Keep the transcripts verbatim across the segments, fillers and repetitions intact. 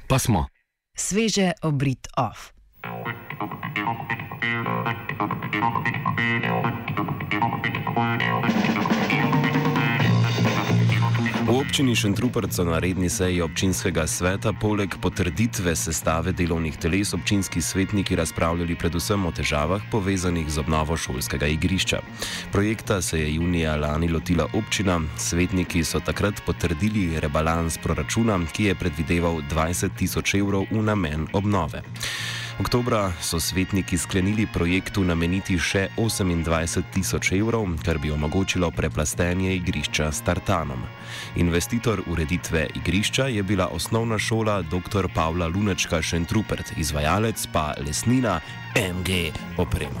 Pa smo. Sveže obrit off. V občini Šentrupert so na redni seji občinskega sveta poleg potrditve sestave delovnih teles občinski svetniki razpravljali predvsem o težavah povezanih z obnovo šolskega igrišča. Projekta se je junija lani lotila občina, svetniki so takrat potrdili rebalans proračuna, ki je predvideval dvajset tisoč evrov v namen obnove. Oktobra so svetniki sklenili projektu nameniti še osemindvajset tisoč evrov, kar bi omogočilo preplastenje igrišča s tartanom. Investitor ureditve igrišča je bila osnovna šola doktor Pavla Lunečka Šentrupert, izvajalec pa Lesnina M G oprema.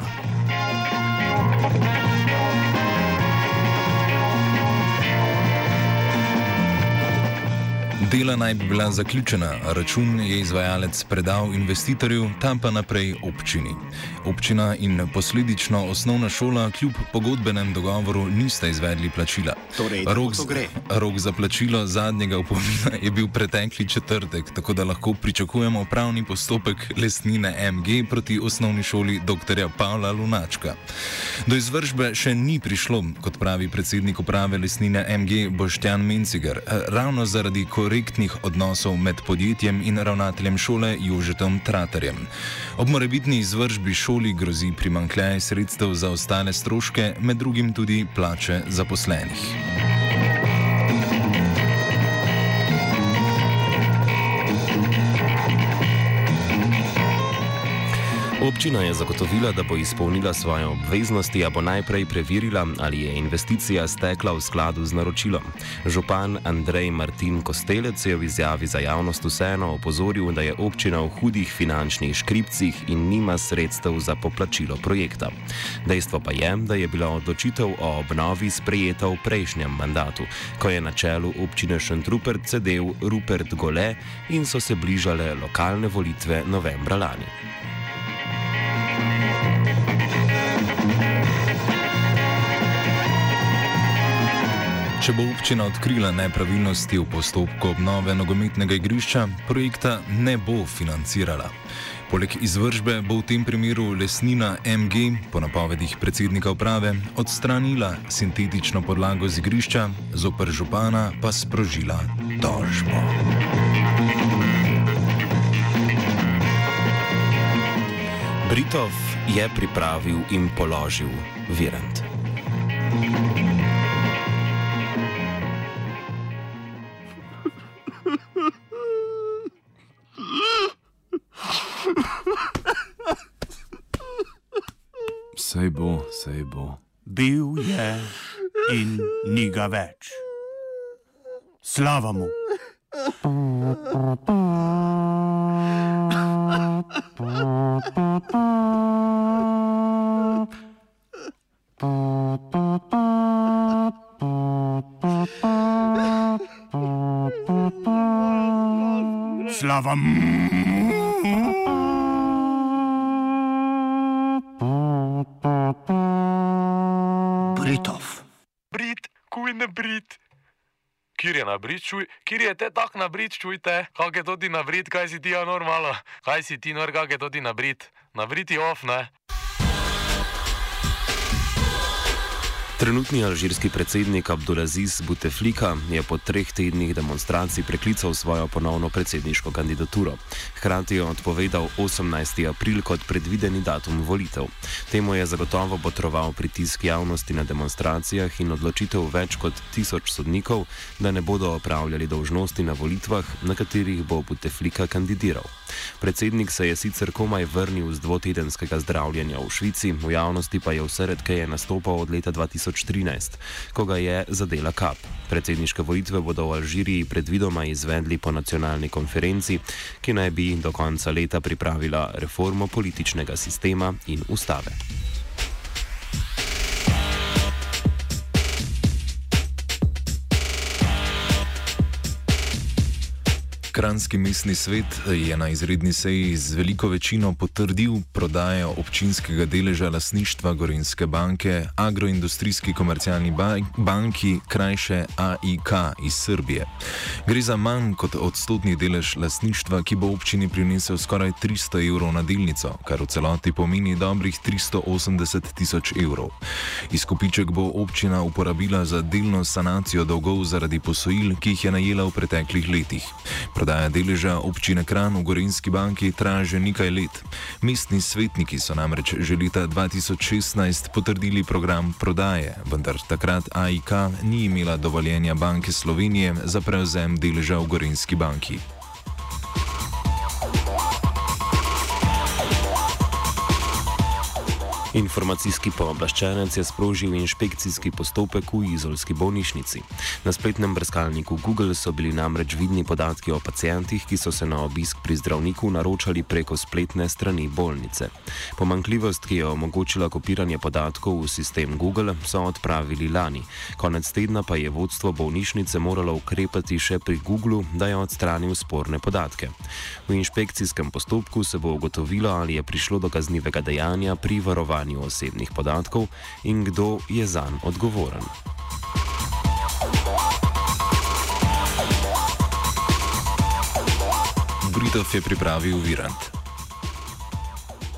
Dela naj bi bila zaključena, račun je izvajalec predal investitorju, tam pa naprej občini. Občina in posledično osnovna šola kljub pogodbenem dogovoru nista izvedli plačila. Torej, rok, rok za plačilo zadnjega opomina je bil pretekli četrtek, tako da lahko pričakujemo pravni postopek Lesnine M G proti osnovni šoli doktorja Pavla Lunačka. Do izvršbe še ni prišlo, kot pravi predsednik uprave Lesnine M G Boštjan Mencigar, ravno zaradi korektnih odnosov med podjetjem in ravnateljem šole Jožetom Tratarjem. Ob morebitni izvršbi šoli grozi primanjkljaj sredstev za ostale stroške, med drugim tudi plače zaposlenih. Občina je zagotovila, da bo izpolnila svoje obveznosti, a bo najprej preverila, ali je investicija stekla v skladu z naročilom. Župan Andrej Martin Kostelec je v izjavi za javnost vseeno opozoril, da je občina v hudih finančnih škripcih in nima sredstev za poplačilo projekta. Dejstvo pa je, da je bila odločitev o obnovi sprejeta v prejšnjem mandatu, ko je na čelu občine Šentrupert sedel Rupert Gole in so se bližale lokalne volitve novembra lani. Če bo občina odkrila nepravilnosti v postopku obnove nogometnega igrišča, projekta ne bo financirala. Poleg izvršbe bo v tem primeru Lesnina M G, po napovedih predsednika uprave, odstranila sintetično podlago z igrišča, zoper župana pa sprožila tožbo. Britov je pripravil in položil Virant. Sej bo, sej bo. Bil je in ni ga več. Slava mu. Slava mu. Britov. Brit, kuj ne Brit. Kjer je na Brit, čuj? Kjer je te tak na Brit, čujte? Kak je to ti na Brit, kaj si ti ja normalo? Kaj si ti nor, kak je to ti na Brit? Na Brit je off, ne? Trenutni alžirski predsednik Abdulaziz Bouteflika je po treh tednih demonstracij preklical svojo ponovno predsedniško kandidaturo. Hkrati je odpovedal osemnajsti april kot predvideni datum volitev. Temu je zagotovo botroval pritisk javnosti na demonstracijah in odločitev več kot tisoč sodnikov, da ne bodo opravljali dolžnosti na volitvah, na katerih bo Bouteflika kandidiral. Predsednik se je sicer komaj vrnil z dvotedenskega zdravljenja v Švici, v javnosti pa je vse redkeje nastopal od leta dva tisoč trinajst, ko ga je zadela kap. Predsedniške volitve bodo v Alžiriji predvidoma izvedli po nacionalni konferenci, ki naj bi do konca leta pripravila reformo političnega sistema in ustave. Kranjski mestni svet je na izredni seji z veliko večino potrdil prodajo občinskega deleža lastništva Gorenjske banke Agroindustrijski komercialni banki, krajše A I K iz Srbije. Gre za manj kot odstotni delež lastništva, ki bo občini prinesel skoraj tristo evrov na delnico, kar v celoti pomeni dobrih tristo osemdeset tisoč evrov. Izkupiček bo občina uporabila za delno sanacijo dolgov zaradi posojil, ki jih je najela v preteklih letih. Prodaja deleža občine Kranj v Gorenjski banki traja že nekaj let. Mestni svetniki so namreč že leta dva tisoč šestnajst potrdili program prodaje, vendar takrat A I K ni imela dovoljenja Banke Slovenije za prevzem deleža v Gorenjski banki. Informacijski pooblaščenec je sprožil inšpekcijski postopek v izolski bolnišnici. Na spletnem brskalniku Google so bili namreč vidni podatki o pacijentih, ki so se na obisk pri zdravniku naročali preko spletne strani bolnice. Pomanjkljivost, ki je omogočila kopiranje podatkov v sistem Google, so odpravili lani. Konec tedna pa je vodstvo bolnišnice moralo ukrepati še pri Googlu, da je odstranil sporne podatke. V inšpekcijskem postopku se bo ugotovilo, ali je prišlo do kaznivega dejanja pri varovanju osebnih podatkov in kdo je zanj odgovoren. Britov je pripravil Virant.